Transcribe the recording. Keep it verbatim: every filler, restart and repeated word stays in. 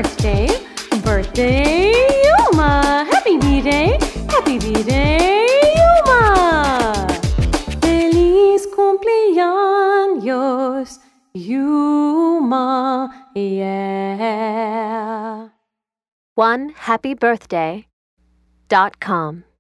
birthday, birthday, Yuma! Happy B-Day, happy B-Day, Yuma! Feliz cumpleaños, Yuma, yeah. one happy birthday dot com